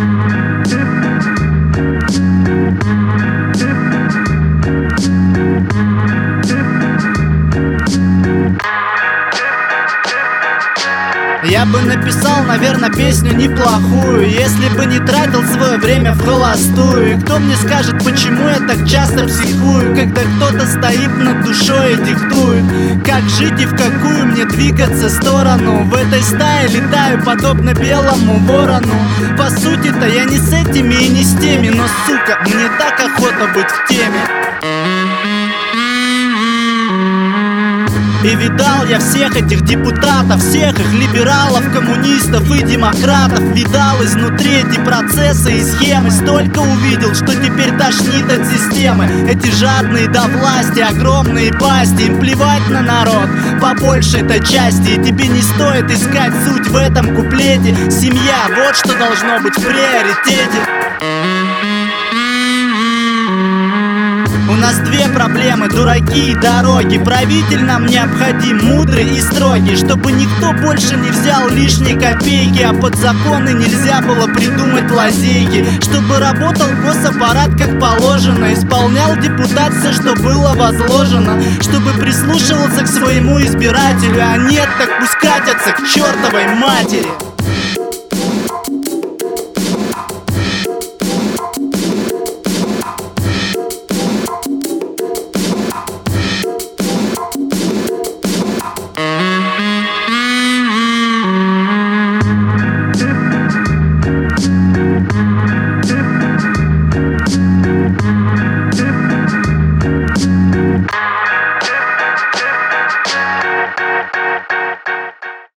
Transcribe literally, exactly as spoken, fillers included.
Я бы написал, наверное, песню неплохую, если бы не тратил свое время в холостую. И кто мне скажет, почему я так часто психую, когда кто-то стоит над душой и диктует, как жить и в какую мне двигаться сторону. В этой стае летаю подобно белому ворону. По сути-то я не с этими и не с теми, но, сука, мне так охота быть в теме. И видал я всех этих депутатов, всех их либералов, коммунистов и демократов. Видал изнутри эти процессы и схемы, столько увидел, что теперь тошнит от системы. Эти жадные до власти, огромные пасти, им плевать на народ по большей-то части. И тебе не стоит искать суть в этом куплете. Семья, вот что должно быть в приоритете. У нас две проблемы, дураки и дороги. Правитель нам необходим, мудрый и строгий, чтобы никто больше не взял лишние копейки, а под законы нельзя было придумать лазейки. Чтобы работал госаппарат как положено, исполнял депутат все, что было возложено, чтобы прислушивался к своему избирателю, а нет, так пусть катятся к чертовой матери.